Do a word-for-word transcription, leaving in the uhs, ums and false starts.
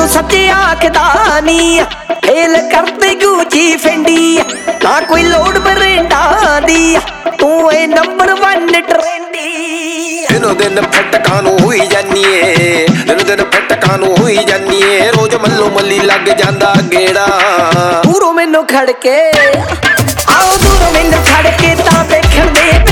ਤੂੰ ਸੱਚੀ ਆਖਦਾ ਨੀ ਫੇਲ ਕਰਦੇ ਗੂਚੀ ਫੈਂਡੀ ਨਾ ਕੋਈ ਲੋੜ ਬਰਿੰਡਾ ਦੀ ਤੂੰ ਏ ਨੰਬਰ ਵਨ ਟ੍ਰੈਂਡੀ ਦਿਨੋਂ ਦਿਨ ਫਟਕਾਂ ਨੂੰ ਹੋਈ ਜਾਨੀ ਏ ਦਿਨੋਂ ਦਿਨ ਫਟਕਾਂ ਨੂੰ ਹੋਈ ਜਾਨੀ ਏ ਰੋਜ਼ ਮੱਲੋ ਮੱਲੀ ਲੱਗ ਜਾਂਦਾ ਗੇੜਾ ਦੂਰੋਂ ਮੈਨੂੰ ਖੜ ਕੇ ਆਓ ਦੂਰੋਂ ਮੈਨੂੰ ਖੜ ਕੇ ਤਾਂ ਵੇਖਣ ਦੇ